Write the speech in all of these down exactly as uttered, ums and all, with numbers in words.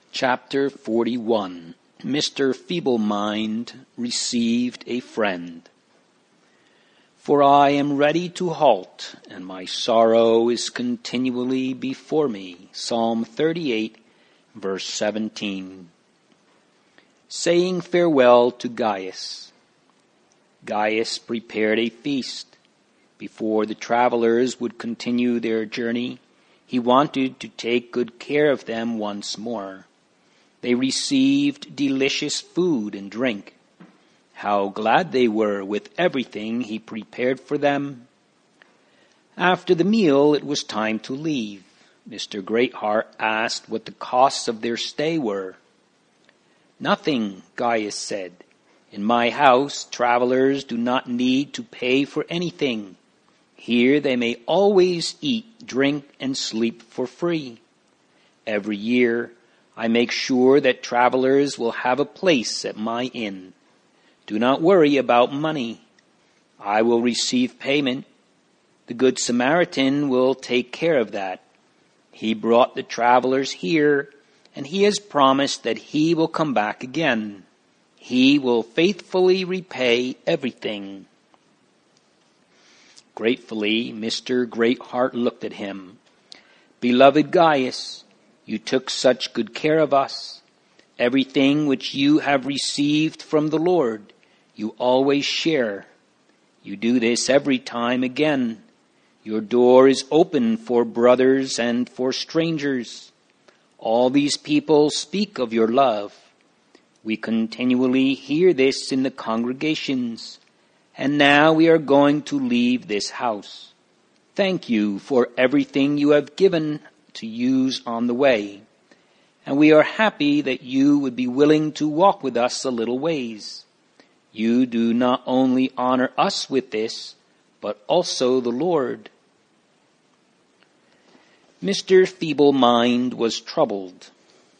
Chapter forty-one. Mister Feeble-Mind received a friend. For I am ready to halt, and my sorrow is continually before me. Psalm thirty-eight, verse seventeen. Saying farewell to Gaius. Gaius prepared a feast. Before the travelers would continue their journey, he wanted to take good care of them once more. They received delicious food and drink. How glad they were with everything he prepared for them. After the meal, it was time to leave. Mister Greatheart asked what the costs of their stay were. Nothing, Gaius said. In my house, travelers do not need to pay for anything. Here they may always eat, drink, and sleep for free. Every year, I make sure that travelers will have a place at my inn. Do not worry about money. I will receive payment. The Good Samaritan will take care of that. He brought the travelers here, and he has promised that he will come back again. He will faithfully repay everything. Gratefully, Mister Greatheart looked at him. Beloved Gaius, you took such good care of us. Everything which you have received from the Lord, you always share. You do this every time again. Your door is open for brothers and for strangers. All these people speak of your love. We continually hear this in the congregations, and now we are going to leave this house. Thank you for everything you have given to use on the way, and we are happy that you would be willing to walk with us a little ways. You do not only honor us with this, but also the Lord. Mister Feeble-Mind was troubled.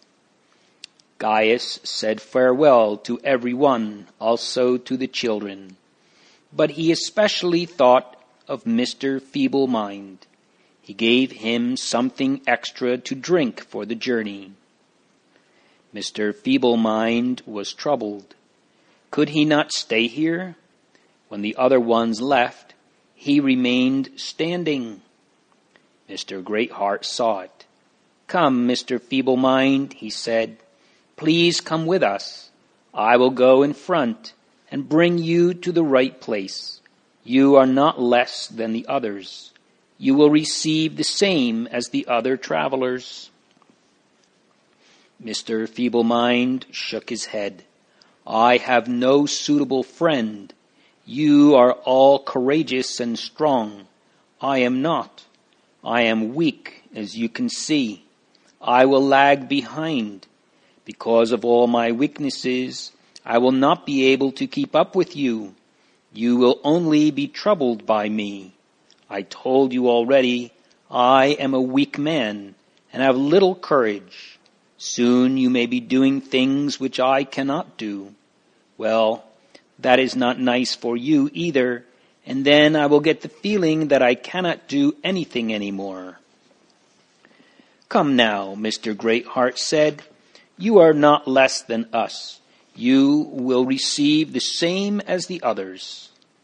Gaius said farewell to everyone, also to the children, but he especially thought of Mister Feeble-Mind. He gave him something extra to drink for the journey. Mister Feeble-Mind was troubled. Could he not stay here? When the other ones left, he remained standing. Mister Greatheart saw it. Come, Mister Feeble-Mind, he said. Please come with us. I will go in front and bring you to the right place. You are not less than the others. You will receive the same as the other travelers. Mister Feeble-Mind shook his head. I have no suitable friend. You are all courageous and strong. I am not. I am weak, as you can see. I will lag behind. Because of all my weaknesses, I will not be able to keep up with you. You will only be troubled by me. I told you already, I am a weak man and have little courage. Soon you may be doing things which I cannot do. Well, that is not nice for you either, and then I will get the feeling that I cannot do anything anymore. Come now, Mister Greatheart said, you are not less than us. You will receive the same as the others.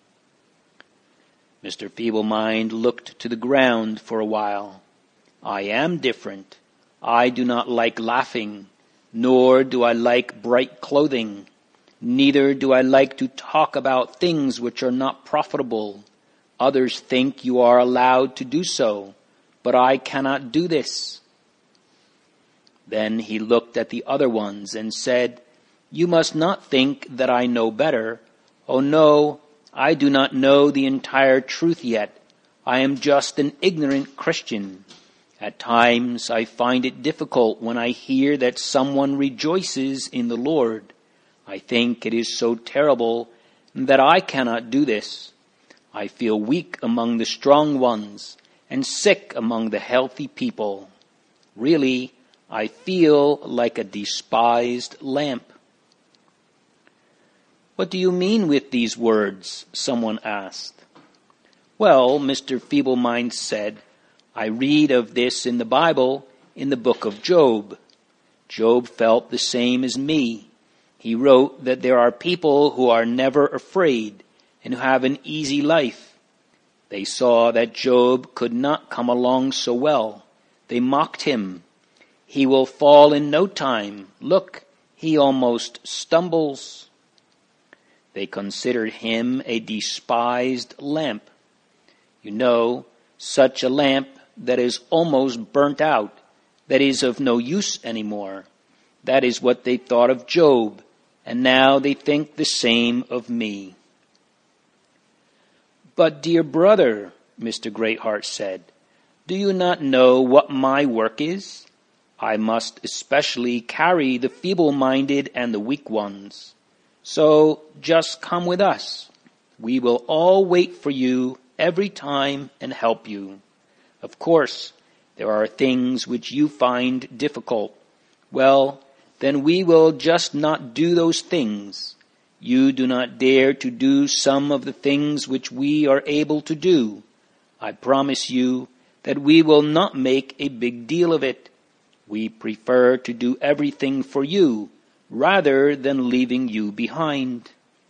Mister Feeble-Mind looked to the ground for a while. I am different. I do not like laughing, nor do I like bright clothing. Neither do I like to talk about things which are not profitable. Others think you are allowed to do so, but I cannot do this. Then he looked at the other ones and said, You must not think that I know better. Oh no, I do not know the entire truth yet. I am just an ignorant Christian. At times I find it difficult when I hear that someone rejoices in the Lord. I think it is so terrible that I cannot do this. I feel weak among the strong ones and sick among the healthy people. Really, I feel like a despised lamp. What do you mean with these words? Someone asked. Well, Mister Feeble-Mind said, I read of this in the Bible in the book of Job. Job felt the same as me. He wrote that there are people who are never afraid and who have an easy life. They saw that Job could not come along so well. They mocked him. He will fall in no time. Look, he almost stumbles. They considered him a despised lamp. You know, such a lamp that is almost burnt out, that is of no use anymore. That is what they thought of Job, and now they think the same of me. But, dear brother, Mister Greatheart said, do you not know what my work is? I must especially carry the feeble-minded and the weak ones. So just come with us. We will all wait for you every time and help you. Of course, there are things which you find difficult. Well, then we will just not do those things. You do not dare to do some of the things which we are able to do. I promise you that we will not make a big deal of it. We prefer to do everything for you rather than leaving you behind.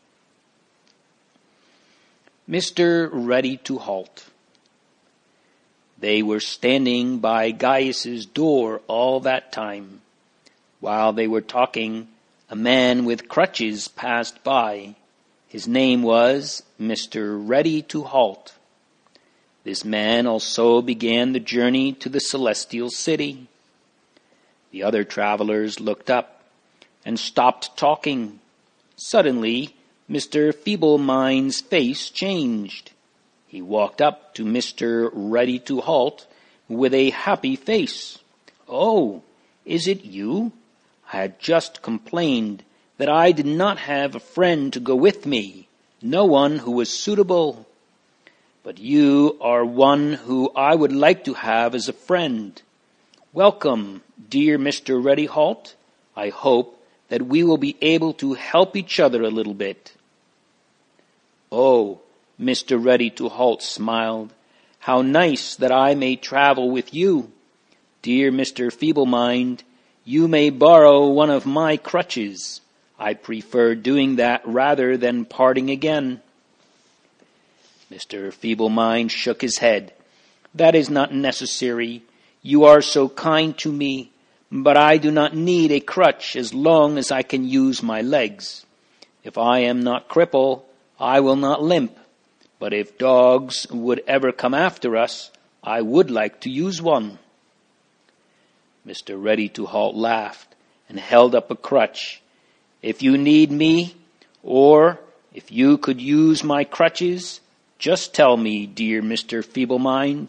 Mister Ready to Halt. They were standing by Gaius's door all that time. While they were talking, a man with crutches passed by. His name was Mister Ready to Halt. This man also began the journey to the celestial city. The other travelers looked up and stopped talking. Suddenly, Mister Feeble-Mind's face changed. He walked up to Mister Ready to Halt with a happy face. "Oh, is it you? I had just complained that I did not have a friend to go with me, no one who was suitable. But you are one who I would like to have as a friend. Welcome, dear Mister Ready Halt. I hope that we will be able to help each other a little bit." "Oh," Mister Ready to Halt smiled, "how nice that I may travel with you. Dear Mister Feeble-Mind, you may borrow one of my crutches. I prefer doing that rather than parting again." Mister Feeble-Mind shook his head. "That is not necessary. You are so kind to me, but I do not need a crutch as long as I can use my legs. If I am not crippled, I will not limp. But if dogs would ever come after us, I would like to use one." Mister Ready to Halt laughed and held up a crutch. "If you need me, or if you could use my crutches, just tell me, dear Mister Feeble-Mind."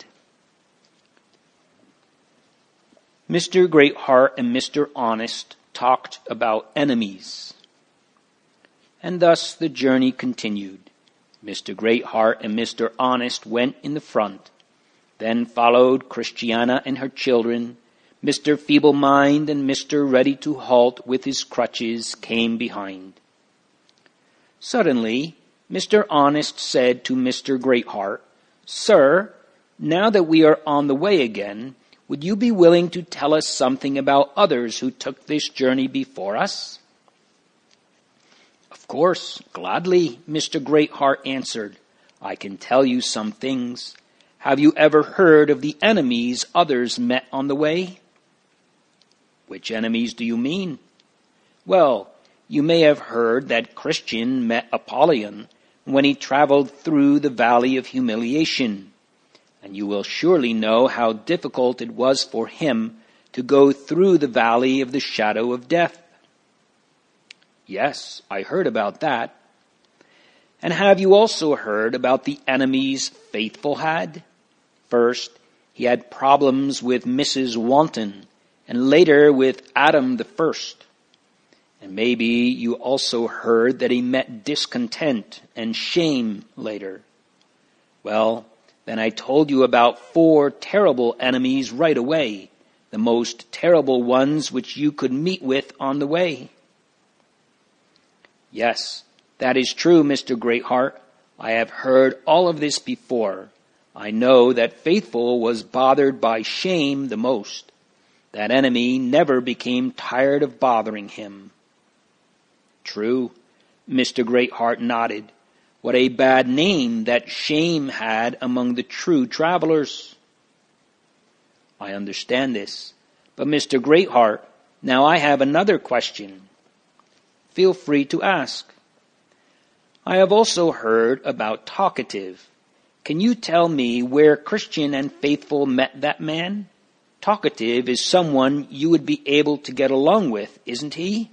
Mister Greatheart and Mister Honest talked about enemies. And thus the journey continued. Mister Greatheart and Mister Honest went in the front. Then followed Christiana and her children. Mister Feeble-Mind and Mister Ready to Halt with his crutches came behind. Suddenly, Mister Honest said to Mister Greatheart, "Sir, now that we are on the way again, would you be willing to tell us something about others who took this journey before us?" "Of course, gladly," Mister Greatheart answered. "I can tell you some things. Have you ever heard of the enemies others met on the way?" "Which enemies do you mean?" "Well, you may have heard that Christian met Apollyon when he traveled through the Valley of Humiliation. And you will surely know how difficult it was for him to go through the Valley of the Shadow of Death." "Yes, I heard about that." "And have you also heard about the enemies Faithful had? First, he had problems with Missus Wanton, and later with Adam the First. And maybe you also heard that he met discontent and shame later. Well, then I told you about four terrible enemies right away, the most terrible ones which you could meet with on the way." "Yes, that is true, Mister Greatheart. I have heard all of this before. I know that Faithful was bothered by shame the most. That enemy never became tired of bothering him. True, Mister Greatheart nodded. What a bad name that shame had among the true travelers. I understand this, but Mister Greatheart, now I have another question. Feel free to ask. I have also heard about Talkative. Can you tell me where Christian and Faithful met that man? Talkative is someone you would be able to get along with, isn't he?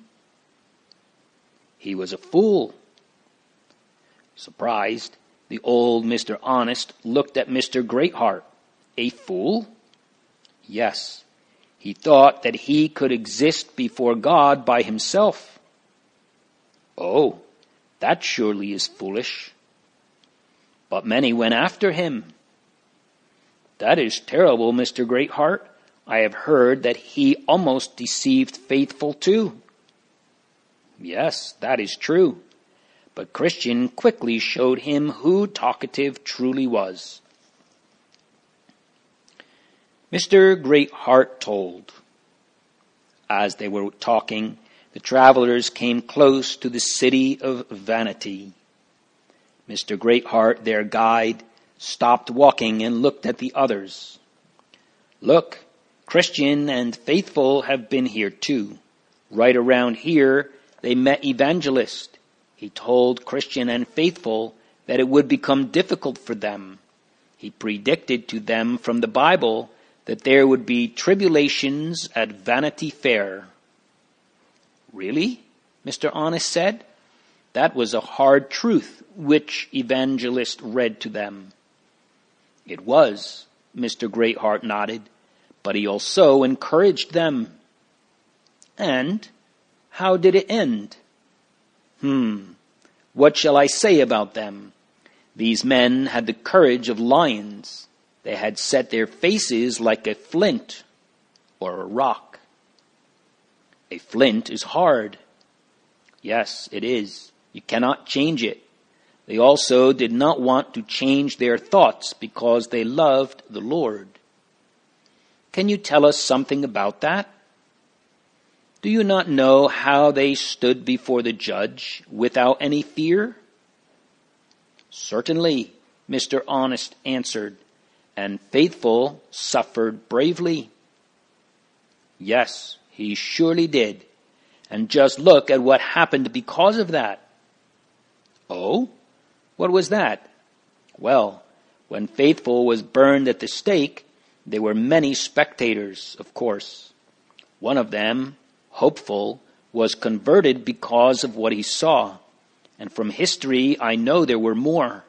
He was a fool. Surprised, the old Mister Honest looked at Mister Greatheart. A fool? Yes. He thought that he could exist before God by himself. Oh, that surely is foolish. But many went after him. That is terrible, Mister Greatheart. I have heard that he almost deceived Faithful too. Yes, that is true. But Christian quickly showed him who Talkative truly was. Mister Greatheart told. As they were talking, the travelers came close to the city of Vanity. Mister Greatheart, their guide, stopped walking and looked at the others. Look, Christian and Faithful have been here too. Right around here, they met Evangelist. He told Christian and Faithful that it would become difficult for them. He predicted to them from the Bible that there would be tribulations at Vanity Fair. Really? Mister Honest said. That was a hard truth which Evangelist read to them. It was, Mister Greatheart nodded, but he also encouraged them. And how did it end? Hmm, what shall I say about them? These men had the courage of lions. They had set their faces like a flint or a rock. A flint is hard. Yes, it is. You cannot change it. They also did not want to change their thoughts because they loved the Lord. Can you tell us something about that? Do you not know how they stood before the judge without any fear? Certainly, Mister Honest answered, and Faithful suffered bravely. Yes, he surely did. And just look at what happened because of that. Oh, what was that? Well, when Faithful was burned at the stake, there were many spectators, of course. One of them, Hopeful, was converted because of what he saw. And from history, I know there were more.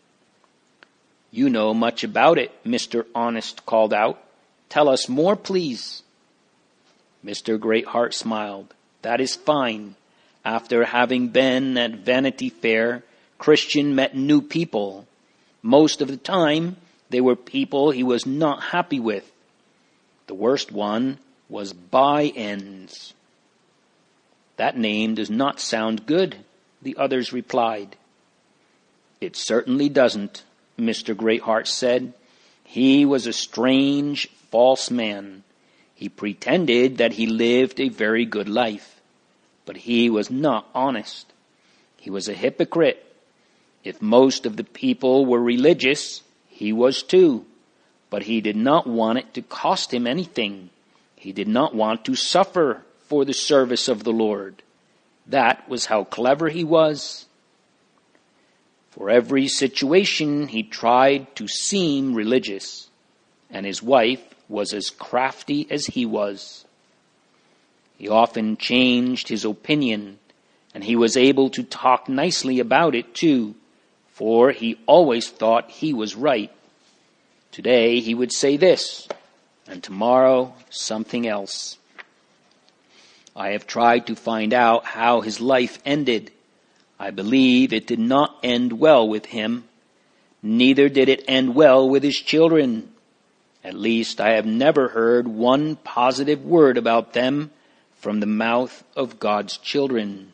You know much about it, Mister Honest called out. Tell us more, please. Mister Greatheart smiled. That is fine. After having been at Vanity Fair, Christian met new people. Most of the time, they were people he was not happy with. The worst one was By-Ends. That name does not sound good, the others replied. It certainly doesn't, Mister Greatheart said. He was a strange, false man. He pretended that he lived a very good life, but he was not honest. He was a hypocrite. If most of the people were religious, he was too, but he did not want it to cost him anything. He did not want to suffer for the service of the Lord. That was how clever he was. For every situation, he tried to seem religious, and his wife was as crafty as he was. He often changed his opinion, and he was able to talk nicely about it too, for he always thought he was right. Today he would say this, and tomorrow something else. I have tried to find out how his life ended. I believe it did not end well with him. Neither did it end well with his children. At least I have never heard one positive word about them from the mouth of God's children.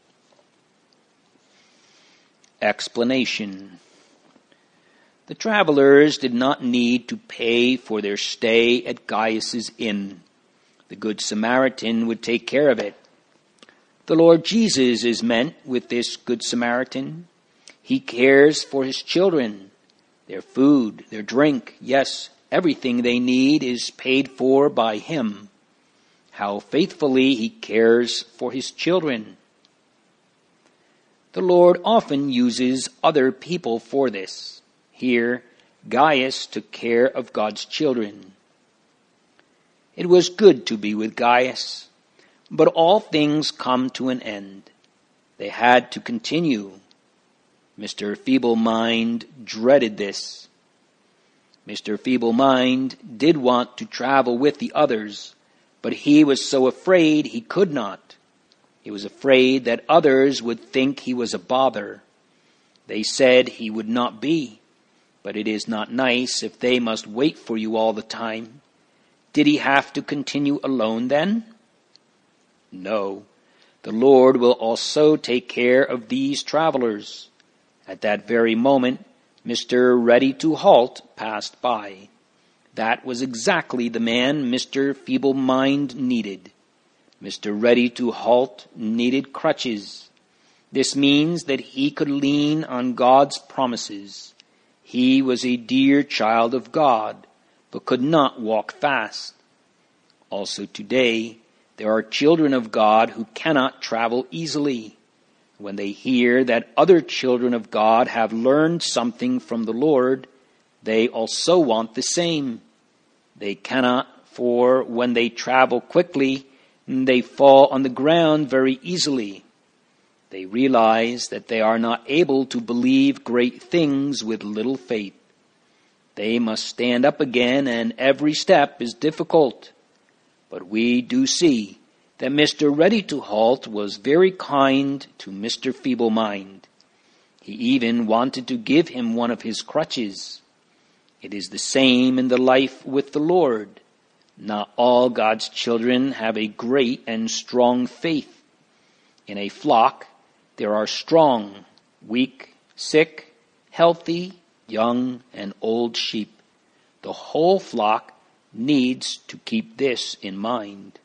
Explanation. The travelers did not need to pay for their stay at Gaius's inn. The Good Samaritan would take care of it. The Lord Jesus is meant with this Good Samaritan. He cares for his children, their food, their drink. Yes, everything they need is paid for by him. How faithfully he cares for his children. The Lord often uses other people for this. Here, Gaius took care of God's children. It was good to be with Gaius, but all things come to an end. They had to continue. Mister Feeble-Mind dreaded this. Mister Feeble-Mind did want to travel with the others, but he was so afraid he could not. He was afraid that others would think he was a bother. They said he would not be, but it is not nice if they must wait for you all the time. Did he have to continue alone then? No, the Lord will also take care of these travelers. At that very moment, Mister Ready to Halt passed by. That was exactly the man Mister Feeble-Mind needed. Mister Ready to Halt needed crutches. This means that he could lean on God's promises. He was a dear child of God, but could not walk fast. Also today, there are children of God who cannot travel easily. When they hear that other children of God have learned something from the Lord, they also want the same. They cannot, for when they travel quickly, they fall on the ground very easily. They realize that they are not able to believe great things with little faith. They must stand up again, and every step is difficult. But we do see that Mister Ready to Halt was very kind to Mister Feeble-Mind. He even wanted to give him one of his crutches. It is the same in the life with the Lord. Not all God's children have a great and strong faith. In a flock, there are strong, weak, sick, healthy, young, and old sheep. The whole flock needs to keep this in mind.